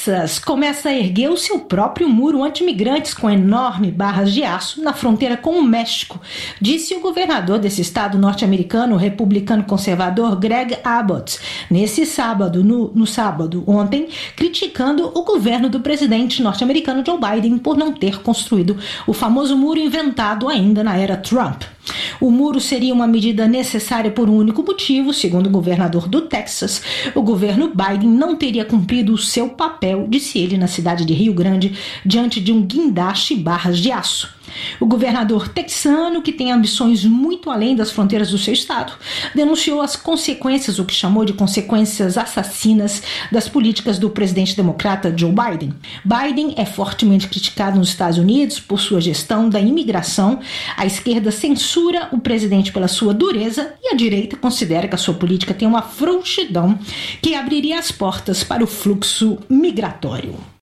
Texas começa a erguer o seu próprio muro anti-imigrantes com enormes barras de aço na fronteira com o México, disse o governador desse estado norte-americano, o republicano conservador Greg Abbott, no sábado, ontem, criticando o governo do presidente norte-americano Joe Biden por não ter construído o famoso muro inventado ainda na era Trump. O muro seria uma medida necessária por um único motivo, segundo o governador do Texas. O governo Biden não teria cumprido o seu papel, disse ele na cidade de Rio Grande, diante de um guindaste e barras de aço. O governador texano, que tem ambições muito além das fronteiras do seu estado, denunciou as consequências, o que chamou de consequências assassinas, das políticas do presidente democrata Joe Biden. Biden é fortemente criticado nos Estados Unidos por sua gestão da imigração. A esquerda censura o presidente pela sua dureza e a direita considera que a sua política tem uma frouxidão que abriria as portas para o fluxo migratório.